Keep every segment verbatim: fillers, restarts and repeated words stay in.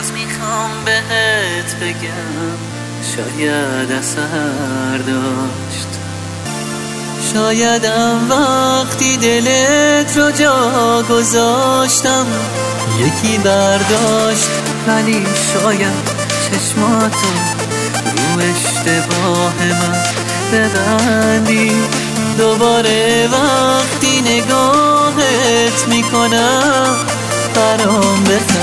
باز میخوام بهت بگم شاید اثر داشت، شایدم وقتی دلت رو جا گذاشتم یکی برداشت، ولی شاید چشماتو رو اشتباه من ببندی. دوباره وقتی نگاهت میکنم برام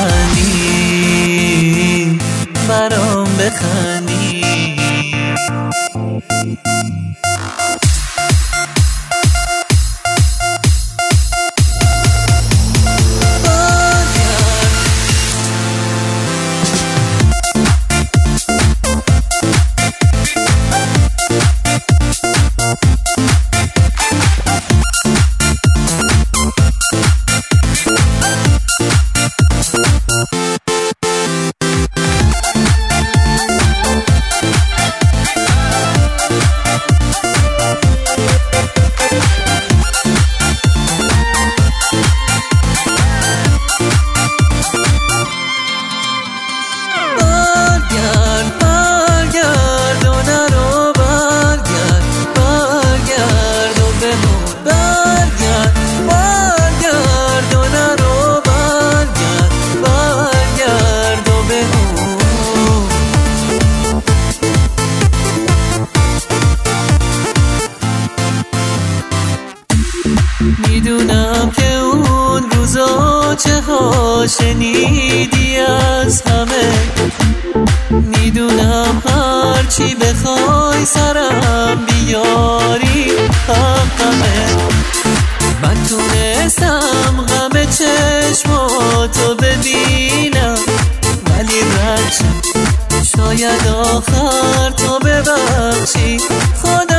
بخندی، برام بخندی. میدونم که اون روزا چه ها شنیدی از همه، میدونم هرچی بخوای سرم بیاری حقمه. من تونستم غم چشماتو ببینم ولی رد شد، شاید آخر تو ببخشی خدا